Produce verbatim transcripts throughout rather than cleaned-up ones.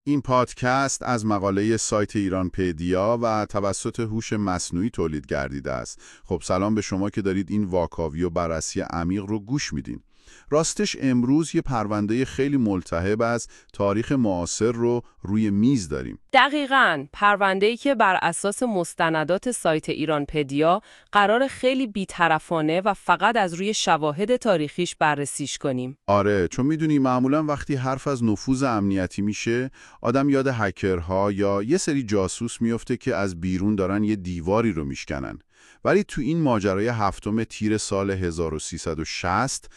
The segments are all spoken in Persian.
این پادکست از مقاله سایت ایرانپدیا و توسط هوش مصنوعی تولید گردیده است. خب سلام به شما که دارید این واکاوی و بررسی عمیق رو گوش میدین. راستش امروز یه پرونده خیلی ملتهب از تاریخ معاصر رو روی میز داریم. دقیقاً، پرونده‌ای که بر اساس مستندات سایت ایرانپدیا قرار خیلی بی‌طرفانه و فقط از روی شواهد تاریخیش بررسیش کنیم. آره، چون میدونی معمولاً وقتی حرف از نفوذ امنیتی میشه، آدم یاد هکرها یا یه سری جاسوس میفته که از بیرون دارن یه دیواری رو میشکنن. ولی تو این ماجرای هفتم تیر سال هزار و سیصد و شصت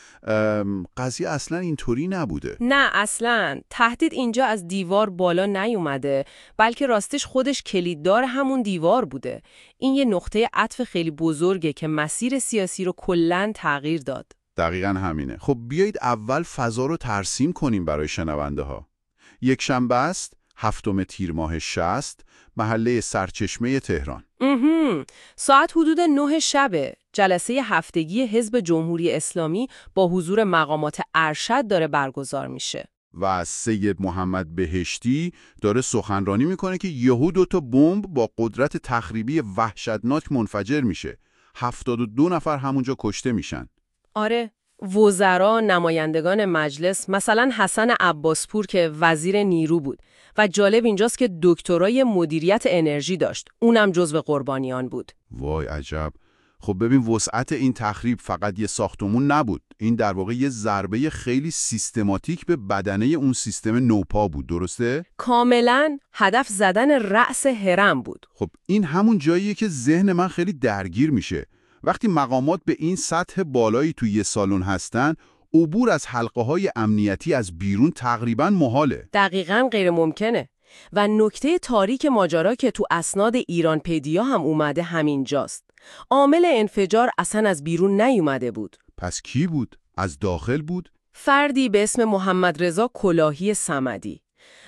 قضیه اصلا اینطوری نبوده. نه اصلا، تهدید اینجا از دیوار بالا نیومده، بلکه راستش خودش کلیددار همون دیوار بوده. این یه نقطه عطف خیلی بزرگه که مسیر سیاسی رو کلاً تغییر داد. دقیقاً همینه. خب بیایید اول فضا رو ترسیم کنیم برای شنونده ها. یک شنبه است، هفتم تیر ماه شصت، محله سرچشمه تهران. اهم. ساعت حدود نه شبه. جلسه هفتگی حزب جمهوری اسلامی با حضور مقامات ارشد داره برگزار میشه. و سید محمد بهشتی داره سخنرانی میکنه که یهو دو تا بمب با قدرت تخریبی وحشتناک منفجر میشه. هفتاد و دو نفر همونجا کشته میشن. آره، وزرا، نمایندگان مجلس، مثلا حسن عباسپور که وزیر نیرو بود و جالب اینجاست که دکترای مدیریت انرژی داشت، اونم جزو قربانیان بود. وای عجب. خب ببین وسعت این تخریب فقط یه ساختمون نبود، این در واقع یه ضربه خیلی سیستماتیک به بدنه اون سیستم نوپا بود، درسته؟ کاملا هدف زدن رأس هرم بود. خب این همون جاییه که ذهن من خیلی درگیر میشه. وقتی مقامات به این سطح بالایی توی یه سالن هستن، عبور از حلقه‌های امنیتی از بیرون تقریباً محاله. دقیقاً غیر ممکنه. و نکته تاریک ماجرا که تو اسناد ایرانپدیا هم اومده همینجاست. عامل انفجار اصلا از بیرون نیومده بود. پس کی بود؟ از داخل بود؟ فردی به اسم محمد رضا کلاهی صمدی.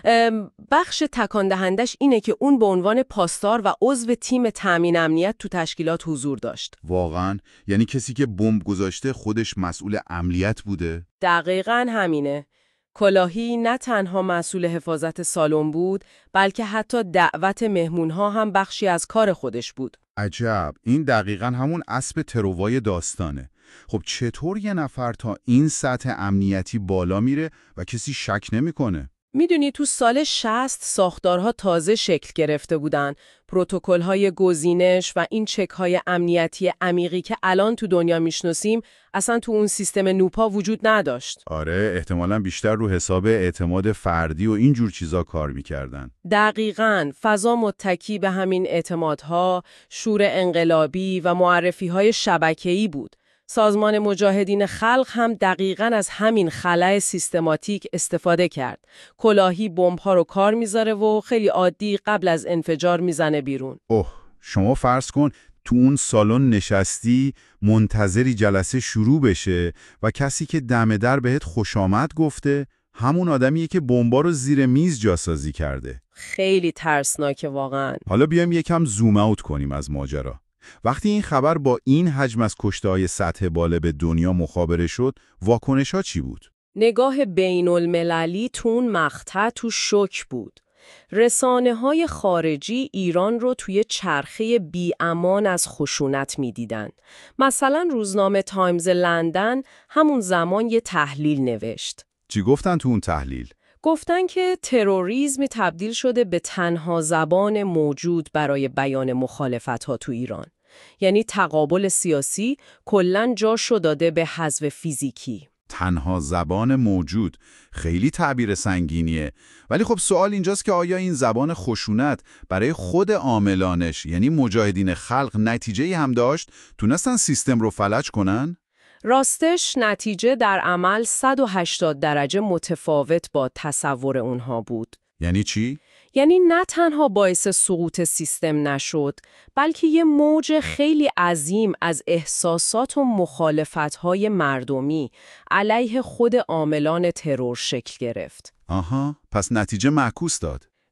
بخش تکان دهندش اینه که اون به عنوان پاسدار و عضو تیم تامین امنیت تو تشکیلات حضور داشت. واقعاً؟ یعنی کسی که بمب گذاشته خودش مسئول امنیت بوده؟ دقیقاً همینه. کلاهی نه تنها مسئول حفاظت سالن بود، بلکه حتی دعوت مهمونها هم بخشی از کار خودش بود. عجب، این دقیقاً همون اسب تروای داستانه. خب چطور یه نفر تا این سطح امنیتی بالا میره و کسی شک نمیکنه؟ میدونی تو سال شصت ساختارها تازه شکل گرفته بودن، پروتکل‌های گزینش و این چک‌های امنیتی عمیقی که الان تو دنیا میشناسیم اصلا تو اون سیستم نوپا وجود نداشت. آره، احتمالاً بیشتر رو حساب اعتماد فردی و این جور چیزا کار میکردن. دقیقاً، فضا متکی به همین اعتمادها، شور انقلابی و معرفی‌های شبکه‌ای بود. سازمان مجاهدین خلق هم دقیقاً از همین خلأ سیستماتیک استفاده کرد. کلاهی بمب‌ها رو کار میذاره و خیلی عادی قبل از انفجار میزنه بیرون. اوه، شما فرض کن تو اون سالن نشستی منتظری جلسه شروع بشه و کسی که دم در بهت خوش آمد گفته همون آدمیه که بمبا رو زیر میز جاسازی کرده. خیلی ترسناکه واقعاً. حالا بیایم یکم زوم اوت کنیم از ماجرا. وقتی این خبر با این حجم از کشته‌های سطح بالا به دنیا مخابره شد، واکنش‌ها چی بود؟ نگاه بین المللی تو اون مقطع تو شوک بود. رسانه‌های خارجی ایران رو توی چرخه بی‌امان از خشونت می‌دیدن. مثلا روزنامه تایمز لندن همون زمان یه تحلیل نوشت. چی گفتن تو اون تحلیل؟ گفتن که تروریسم تبدیل شده به تنها زبان موجود برای بیان مخالفت‌ها تو ایران. یعنی تقابل سیاسی کلاً جاشو داده به حذف فیزیکی. تنها زبان موجود، خیلی تعبیر سنگینیه. ولی خب سوال اینجاست که آیا این زبان خشونت برای خود عاملانش یعنی مجاهدین خلق نتیجه‌ای هم داشت؟ تونستن سیستم رو فلج کنن؟ راستش نتیجه در عمل صد و هشتاد درجه متفاوت با تصور اونها بود. یعنی چی؟ یعنی نه تنها باعث سقوط سیستم نشد، بلکه یه موج خیلی عظیم از احساسات و مخالفت‌های مردمی علیه خود عاملان ترور شکل گرفت. آها، پس نتیجه معکوس داد.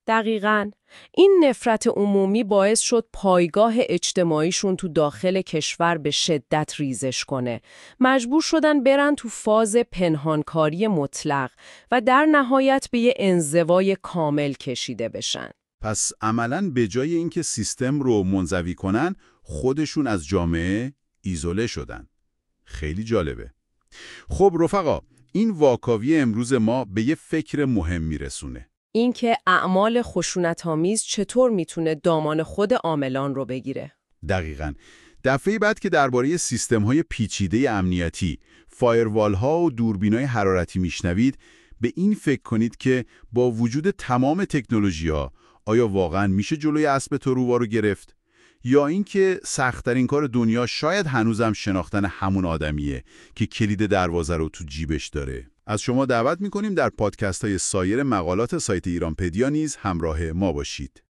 دقیقاً. این نفرت عمومی باعث شد پایگاه اجتماعیشون تو داخل کشور به شدت ریزش کنه. مجبور شدن برن تو فاز پنهانکاری مطلق و در نهایت به یه انزوای کامل کشیده بشن. پس عملاً به جای اینکه سیستم رو منزوی کنن، خودشون از جامعه ایزوله شدن. خیلی جالبه. خب رفقا، این واکاوی امروز ما به یه فکر مهم میرسونه. اینکه اعمال خشونت‌آمیز چطور میتونه دامان خود عاملان رو بگیره. دقیقاً. دفعه بعد که درباره سیستم‌های پیچیده امنیتی، فایروال‌ها و دوربین‌های حرارتی میشنوید، به این فکر کنید که با وجود تمام تکنولوژی‌ها، آیا واقعاً میشه جلوی اسب ترووا رو گرفت؟ یا اینکه سخت‌ترین کار دنیا شاید هنوزم شناختن همون آدمیه که کلید دروازه رو تو جیبش داره؟ از شما دعوت می‌کنیم در پادکست‌های سایر مقالات سایت ایرانپدیا نیز همراه ما باشید.